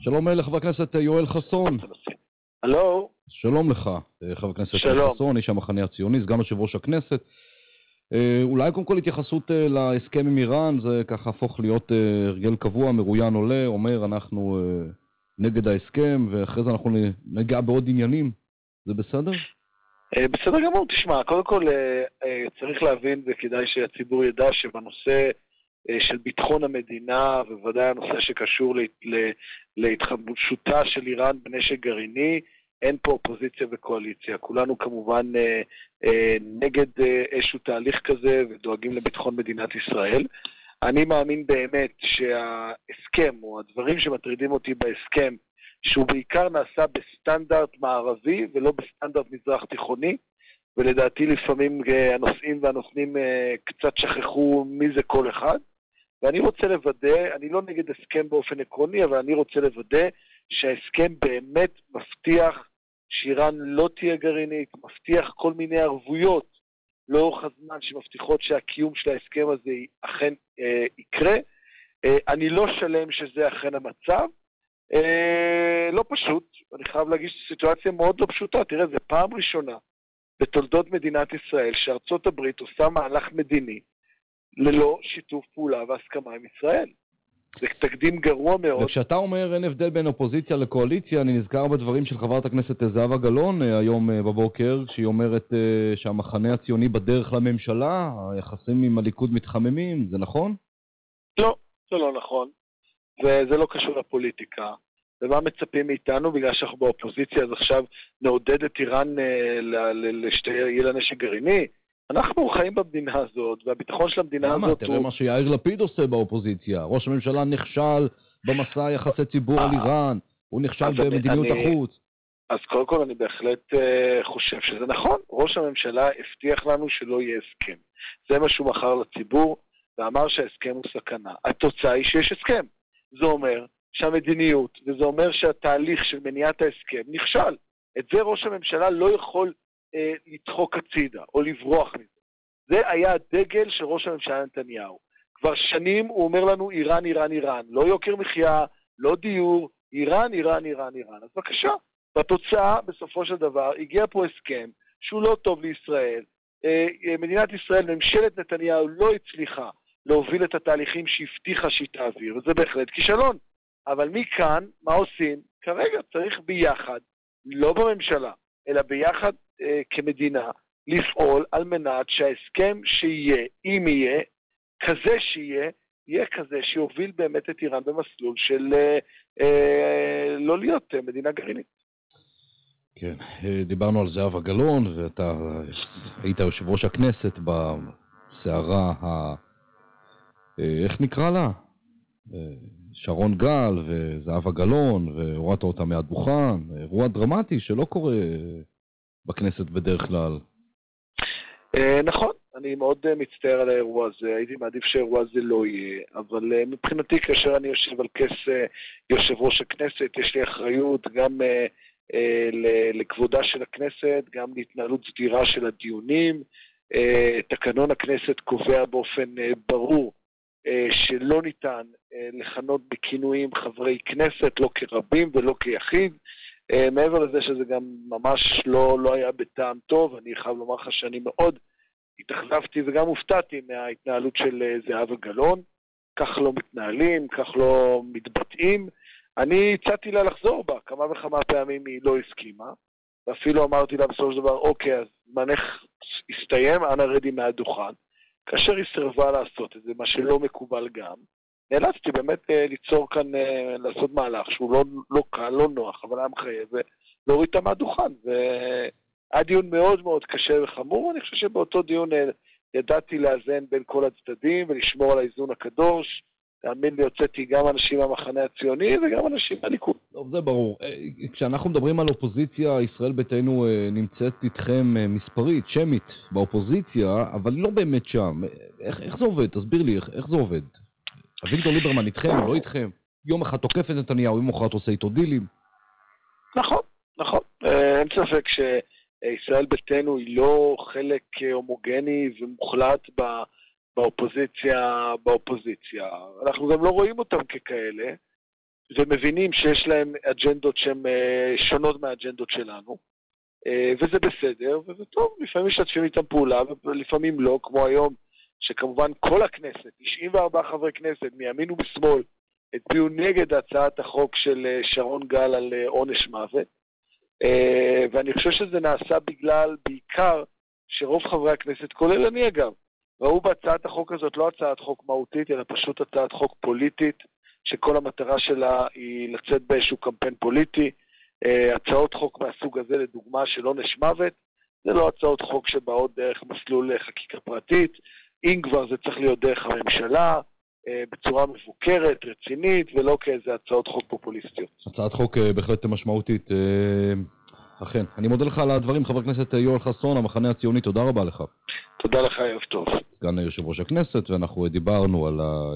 שלום לחבר הכנסת יואל חסון. הלו. שלום לך, חבר הכנסת חסון, איש המחנה הציוני, סגן יושב ראש הכנסת. אולי קודם כל התייחסות להסכם עם איראן, זה ככה הפוך להיות הרגל קבוע, מרוין עולה, אומר אנחנו נגד ההסכם, ואחרי זה אנחנו נגע בעוד עניינים. זה בסדר? בסדר גמור, תשמע, קודם כל צריך להבין וכדאי שהציבור ידע שבנושא של ביטחון המדינה, ובוודאי הנושא שקשור להתחמשותה של איראן בנשק גרעיני, אין פה אופוזיציה וקואליציה. כולנו כמובן נגד איזשהו תהליך כזה ודואגים לביטחון מדינת ישראל. אני מאמין באמת שההסכם, או הדברים שמטרידים אותי בהסכם, שהוא בעיקר נעשה בסטנדרט מערבי ולא בסטנדרט מזרח תיכוני, ולדעתי לפעמים הנושאים והנושנים קצת שכחו מי זה כל אחד, ואני רוצה לוודא, אני לא נגד הסכם באופן עקרוני, אבל אני רוצה לוודא שההסכם באמת מבטיח שאיראן לא תהיה גרעינית, מבטיח כל מיני ערבויות לאורך הזמן שמבטיחות שהקיום של ההסכם הזה אכן יקרה. אני לא שלם שזה אכן המצב, לא פשוט, אני חייב להגיד סיטואציה מאוד לא פשוטה. תראה, זה פעם ראשונה בתולדות מדינת ישראל שארצות הברית עושה מהלך מדיני ללא שיתוף פעולה והסכמה עם ישראל. זה תקדים גרוע מאוד. וכשאתה אומר אין הבדל בין אופוזיציה לקואליציה, אני נזכר בדברים של חברת הכנסת זהבה גלאון היום בבוקר, שהיא אומרת שהמחנה הציוני בדרך לממשלה, היחסים עם הליכוד מתחממים, זה נכון? לא, זה לא נכון. וזה לא קשור לפוליטיקה. ומה מצפים מאיתנו? בגלל שאנחנו באופוזיציה, אז עכשיו נעודד את איראן יהיה לה נשק גרעיני? אנחנו חיים במדינה הזאת, והביטחון של המדינה הזאת תראה מה שיאיר לפיד עושה באופוזיציה. ראש הממשלה נכשל במסע יחסי ציבור על איראן, הוא נכשל במדיניות החוץ. אז קודם כל אני בהחלט חושב שזה נכון. ראש הממשלה הבטיח לנו שלא יהיה הסכם. זה מה שהוא מכר לציבור, ואמר שההסכם הוא סכנה. התוצאה היא שיש הסכם. זה אומר שהמדיניות, וזה אומר שהתהליך של מניעת ההסכם נכשל. את זה ראש הממשלה לא יכול לדחוק הצידה, או לברוח מזה. זה היה הדגל של ראש הממשלה נתניהו. כבר שנים הוא אומר לנו איראן, איראן, איראן. לא יוקר מחיה, לא דיור, איראן, איראן, איראן, איראן. אז בבקשה, בתוצאה, בסופו של דבר, הגיע פה הסכם שהוא לא טוב לישראל. מדינת ישראל, ממשלת נתניהו לא הצליחה להוביל את התהליכים שהבטיחה שהיא תעביר, וזה בהחלט כישלון. אבל מכאן, מה עושים? כרגע צריך ביחד, לא בממשלה, אלא ביחד כמדינה, לפעול על מנת שההסכם שיהיה, אם יהיה, כזה שיהיה, יהיה כזה שיוביל באמת את איראן במסלול של לא להיות מדינה גרעינית. כן, דיברנו על זהבה גלאון, ואתה היית יושב ראש הכנסת בסערה איך נקרא לה? שרון גל וזהבה גלאון, והורדת אותה מהדוכן, אירוע דרמטי שלא קורה בכנסת בדרך כלל. נכון, אני מאוד מצטער על האירוע הזה, הייתי מעדיף שהאירוע הזה לא יהיה, אבל מבחינתי כאשר אני יושב על כס יושב ראש הכנסת, יש לי אחריות גם לכבודה של הכנסת, גם להתנהלות סדירה של הדיונים. תקנון הכנסת קובע באופן ברור שלא ניתן לכנות בכינויים חברי כנסת, לא כרבים ולא כיחיד. מעבר לזה שזה גם ממש לא היה בטעם טוב, אני חייב לומר לך שאני מאוד התאכזבתי וגם הופתעתי מההתנהלות של זהבה גלאון. כך לא מתנהלים, כך לא מתבטאים. אני הצעתי לה לחזור בה, כמה וכמה פעמים היא לא הסכימה, ואפילו אמרתי לה בסופו של דבר, אוקיי, אז זמנך הסתיים, אנא רדי מהדוכן. כאשר היא סירבה לעשות את זה, מה שלא מקובל גם, נאלצתי באמת ליצור כאן, לעשות מהלך שהוא לא קל, לא נוח, אבל היה מחייב, ולהוריד אותה מהדוכן. והיה דיון מאוד מאוד קשה וחמור, אני חושב שבאותו דיון ידעתי לאזן בין כל הצדדים, ולשמור על האיזון הקדוש. תאמין לי, הוצאתי גם אנשים מהמחנה הציוני, וגם אנשים מהליכוד. טוב, זה ברור. כשאנחנו מדברים על אופוזיציה, ישראל ביתנו נמצאת איתכם מספרית, שמית, באופוזיציה, אבל לא באמת שם. איך זה עובד? תסביר לי, איך זה עובד? אביגדור ליברמן איתכם, לא איתכם? יום אחד תוקף את נתניהו, יום אחד עושה איתו דילים. נכון, נכון. אין ספק שישראל ביתנו היא לא חלק הומוגני ומוחלט באופוזיציה. אנחנו גם לא רואים אותם ככאלה, ומבינים שיש להם אג'נדות שהן שונות מהאג'נדות שלנו, וזה בסדר, וזה טוב, לפעמים משתפים איתם פעולה, ולפעמים לא, כמו היום, שכמובן כל הכנסת, 94 חברי כנסת, מימין ומשמאל, הצביעו נגד הצעת החוק של שרון גל על עונש מוות, ואני חושב שזה נעשה בגלל, בעיקר, שרוב חברי הכנסת, כולל אני אגב, ראו בהצעת החוק הזאת לא הצעת חוק מהותית, אלא פשוט הצעת חוק פוליטית, שכל המטרה שלה היא לצאת באיזשהו קמפיין פוליטי. הצעות חוק מהסוג הזה, לדוגמה של עונש מוות, זה לא הצעות חוק שבאות דרך מסלול חקיקה פרטית, אם כבר זה צריך להיות דרך הממשלה, בצורה מבוקרת, רצינית, ולא כאיזה הצעות חוק פופוליסטיות. הצעת חוק בהחלט משמעותית. אכן. אני מודה לך על הדברים, חבר הכנסת יואל חסון, המחנה הציוני, תודה רבה לך. תודה לך, ערב טוב. סגן יושב ראש הכנסת, ואנחנו דיברנו על